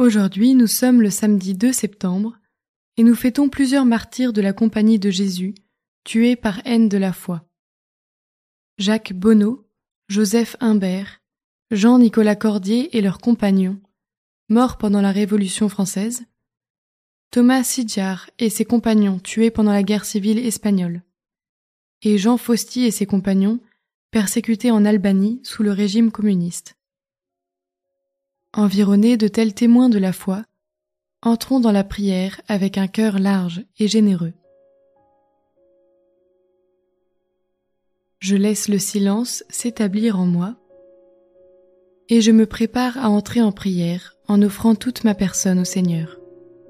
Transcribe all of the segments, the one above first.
Aujourd'hui, nous sommes le samedi 2 septembre et nous fêtons plusieurs martyrs de la Compagnie de Jésus, tués par haine de la foi. Jacques Bonneau, Joseph Imbert, Jean-Nicolas Cordier et leurs compagnons, morts pendant la Révolution française, Thomas Sidjar et ses compagnons tués pendant la guerre civile espagnole, et Jean Fausty et ses compagnons persécutés en Albanie sous le régime communiste. Environnés de tels témoins de la foi, entrons dans la prière avec un cœur large et généreux. Je laisse le silence s'établir en moi et je me prépare à entrer en prière en offrant toute ma personne au Seigneur.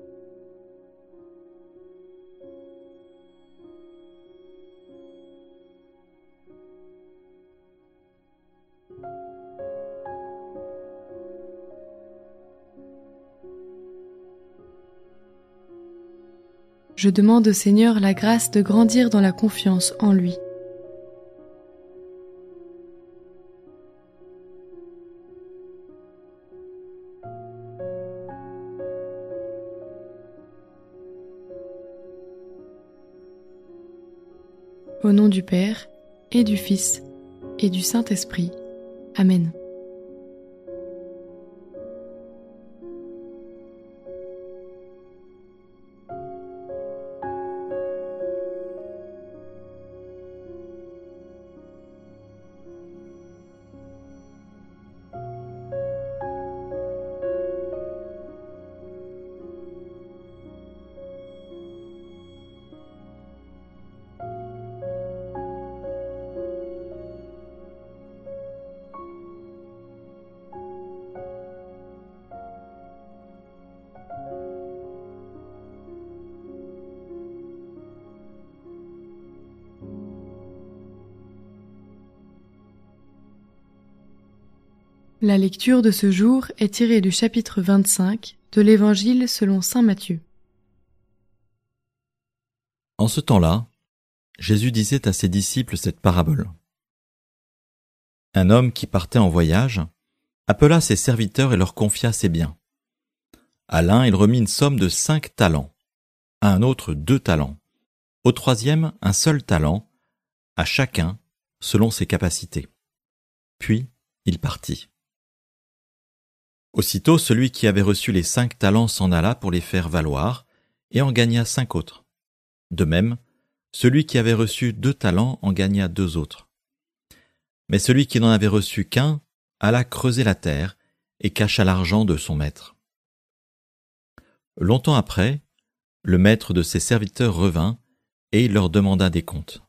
Je demande au Seigneur la grâce de grandir dans la confiance en lui. Au nom du Père, et du Fils, et du Saint-Esprit. Amen. La lecture de ce jour est tirée du chapitre 25 de l'Évangile selon saint Matthieu. En ce temps-là, Jésus disait à ses disciples cette parabole. Un homme qui partait en voyage appela ses serviteurs et leur confia ses biens. À l'un, il remit une somme de 5 talents, à un autre 2 talents, au troisième un seul talent, à chacun selon ses capacités. Puis il partit. Aussitôt, celui qui avait reçu les 5 talents s'en alla pour les faire valoir et en gagna 5 autres. De même, celui qui avait reçu 2 talents en gagna 2 autres. Mais celui qui n'en avait reçu qu'un alla creuser la terre et cacha l'argent de son maître. Longtemps après, le maître de ses serviteurs revint et il leur demanda des comptes.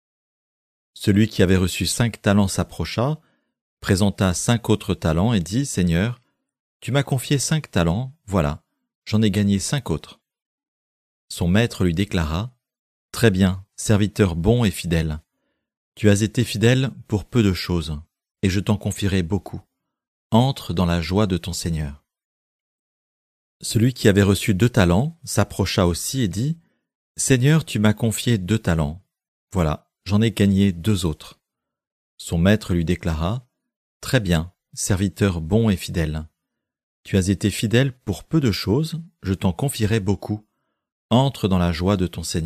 Celui qui avait reçu 5 talents s'approcha, présenta 5 autres talents et dit « Seigneur, tu m'as confié 5 talents, voilà, j'en ai gagné 5 autres. » Son maître lui déclara « Très bien, serviteur bon et fidèle. Tu as été fidèle pour peu de choses, et je t'en confierai beaucoup. Entre dans la joie de ton Seigneur. » Celui qui avait reçu 2 talents s'approcha aussi et dit « Seigneur, tu m'as confié 2 talents, voilà, j'en ai gagné 2 autres. » Son maître lui déclara « Très bien, serviteur bon et fidèle. Tu as été fidèle pour peu de choses, je t'en confierai beaucoup. Entre dans la joie de ton Seigneur. »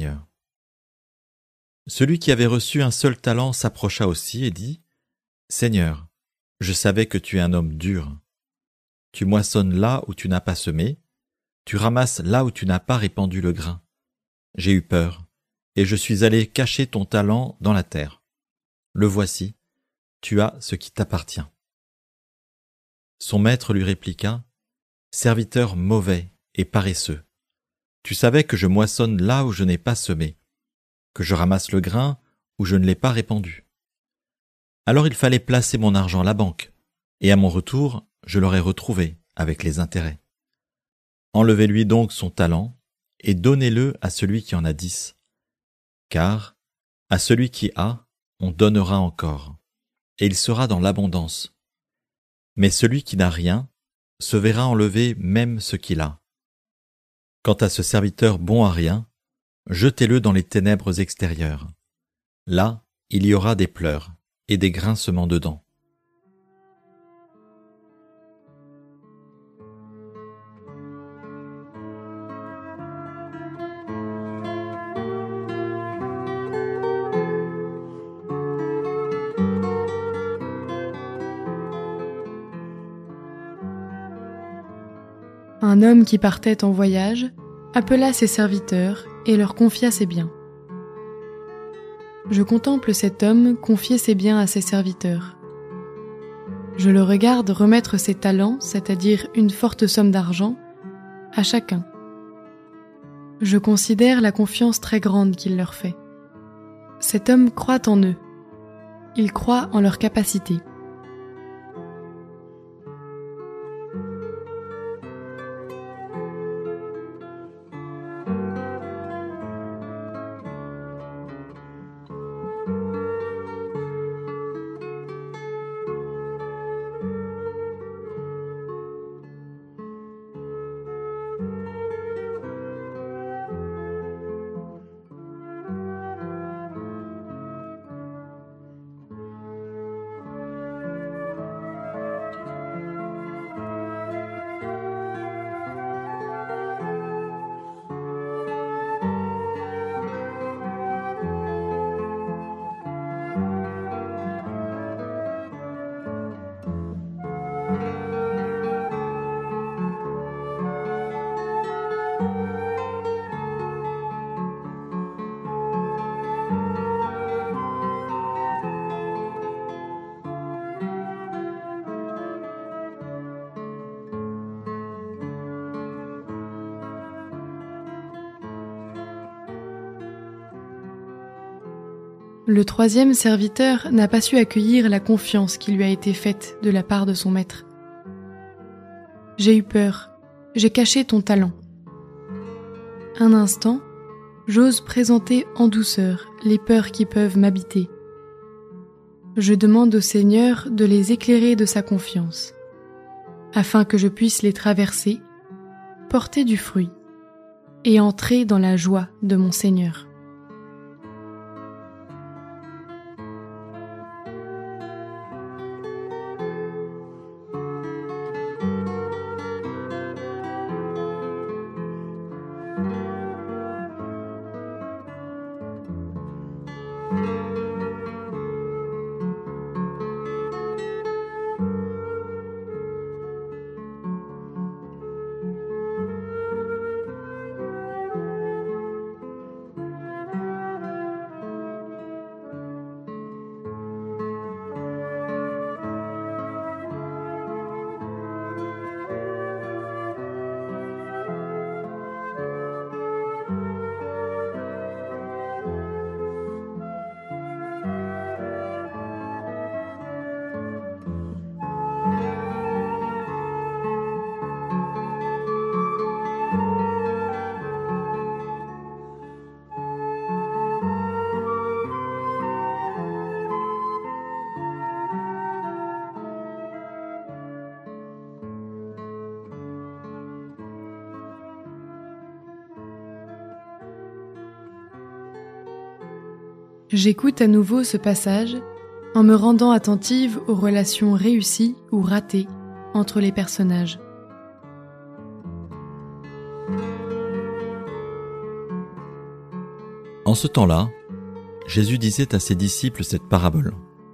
Celui qui avait reçu un seul talent s'approcha aussi et dit « Seigneur, je savais que tu es un homme dur. Tu moissonnes là où tu n'as pas semé, tu ramasses là où tu n'as pas répandu le grain. J'ai eu peur, et je suis allé cacher ton talent dans la terre. Le voici, tu as ce qui t'appartient. » Son maître lui répliqua « Serviteur mauvais et paresseux, tu savais que je moissonne là où je n'ai pas semé, que je ramasse le grain où je ne l'ai pas répandu. Alors il fallait placer mon argent à la banque, et à mon retour, je l'aurais retrouvé avec les intérêts. Enlevez-lui donc son talent, et donnez-le à celui qui en a 10. Car, à celui qui a, on donnera encore, et il sera dans l'abondance. Mais celui qui n'a rien, se verra enlever même ce qu'il a. Quant à ce serviteur bon à rien, jetez-le dans les ténèbres extérieures. Là, il y aura des pleurs et des grincements de dents. un homme qui partait en voyage appela ses serviteurs et leur confia ses biens. Je contemple cet homme confier ses biens à ses serviteurs. Je le regarde remettre ses talents, c'est-à-dire une forte somme d'argent, à chacun. Je considère la confiance très grande qu'il leur fait. Cet homme croit en eux. Il croit en leur capacité. Le troisième serviteur n'a pas su accueillir la confiance qui lui a été faite de la part de son maître. J'ai eu peur, j'ai caché ton talent. Un instant, j'ose présenter en douceur les peurs qui peuvent m'habiter. Je demande au Seigneur de les éclairer de sa confiance, afin que je puisse les traverser, porter du fruit et entrer dans la joie de mon Seigneur. J'écoute à nouveau ce passage en me rendant attentive aux relations réussies ou ratées entre les personnages. En ce temps-là, Jésus disait à ses disciples cette parabole.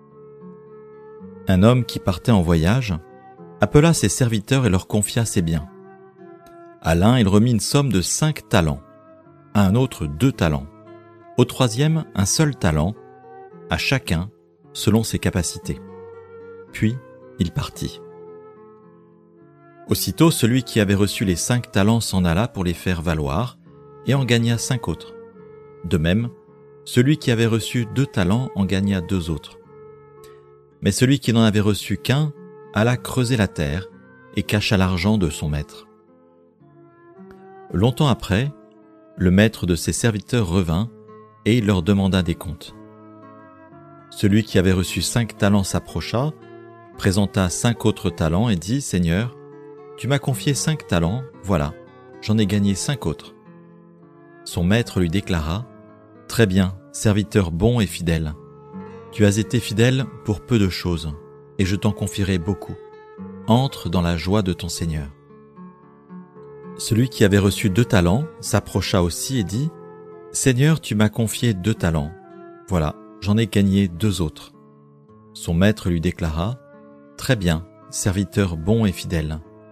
Un homme qui partait en voyage appela ses serviteurs et leur confia ses biens. À l'un, il remit une somme de 5 talents, à un autre 2 talents, au troisième un seul talent, à chacun selon ses capacités. Puis il partit. Aussitôt, celui qui avait reçu les 5 talents s'en alla pour les faire valoir et en gagna 5 autres. De même, celui qui avait reçu 2 talents en gagna 2 autres. Mais celui qui n'en avait reçu qu'un alla creuser la terre et cacha l'argent de son maître. Longtemps après, le maître de ses serviteurs revint et il leur demanda des comptes. Celui qui avait reçu 5 talents s'approcha, présenta 5 autres talents et dit « Seigneur, tu m'as confié 5 talents, voilà, j'en ai gagné 5 autres. » Son maître lui déclara « Très bien, serviteur bon et fidèle. Tu as été fidèle pour peu de choses, et je t'en confierai beaucoup. Entre dans la joie de ton Seigneur. » Celui qui avait reçu 2 talents s'approcha aussi et dit « Seigneur, tu m'as confié 2 talents. Voilà, j'en ai gagné 2 autres. » Son maître lui déclara « Très bien, serviteur bon et fidèle.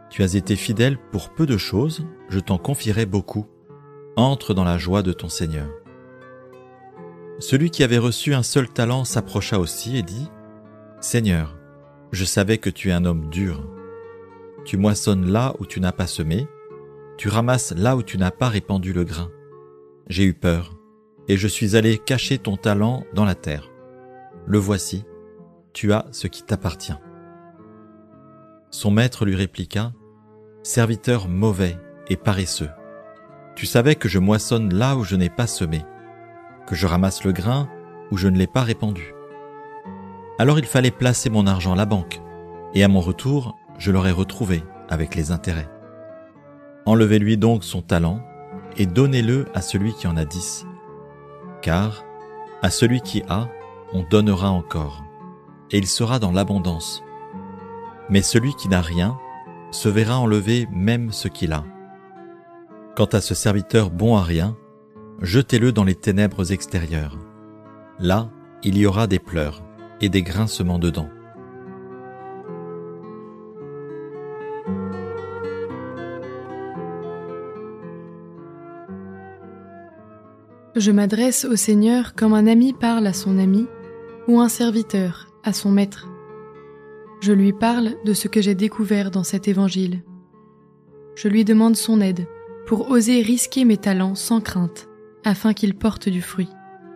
Tu as été fidèle pour peu de choses, je t'en confierai beaucoup. Entre dans la joie de ton Seigneur. » Celui qui avait reçu un seul talent s'approcha aussi et dit : « Seigneur, je savais que tu es un homme dur. Tu moissonnes là où tu n'as pas semé, tu ramasses là où tu n'as pas répandu le grain. J'ai eu peur, et je suis allé cacher ton talent dans la terre. Le voici, tu as ce qui t'appartient. » Son maître lui répliqua : « Serviteur mauvais et paresseux, tu savais que je moissonne là où je n'ai pas semé, que je ramasse le grain où je ne l'ai pas répandu. Alors il fallait placer mon argent à la banque, et à mon retour, je l'aurais retrouvé avec les intérêts. Enlevez-lui donc son talent, et donnez-le à celui qui en a 10. Car à celui qui a, on donnera encore, et il sera dans l'abondance. Mais celui qui n'a rien se verra enlever même ce qu'il a. Quant à ce serviteur bon à rien, jetez-le dans les ténèbres extérieures. Là, il y aura des pleurs et des grincements de dents. » Je m'adresse au Seigneur comme un ami parle à son ami, ou un serviteur à son maître. Je lui parle de ce que j'ai découvert dans cet évangile. Je lui demande son aide pour oser risquer mes talents sans crainte, afin qu'ils portent du fruit.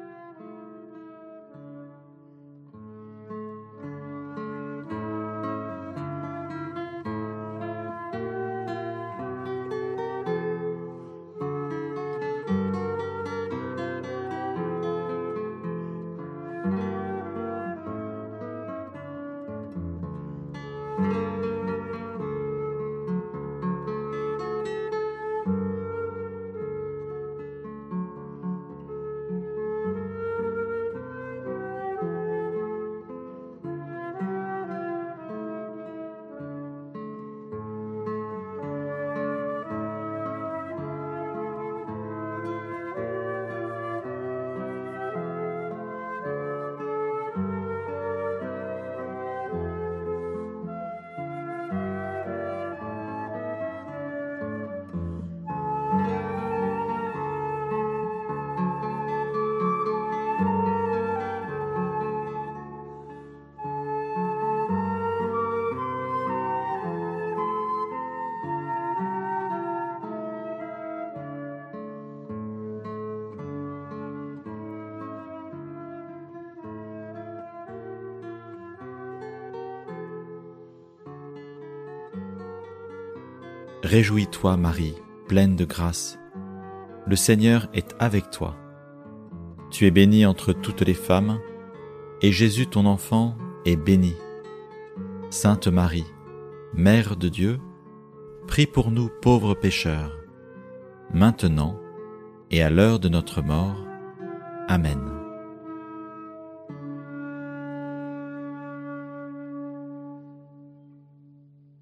Réjouis-toi, Marie, pleine de grâce. Le Seigneur est avec toi. Tu es bénie entre toutes les femmes, et Jésus, ton enfant, est béni. Sainte Marie, Mère de Dieu, prie pour nous pauvres pécheurs, maintenant et à l'heure de notre mort. Amen.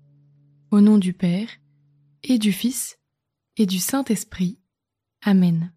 Au nom du Père, et du Fils, et du Saint-Esprit. Amen.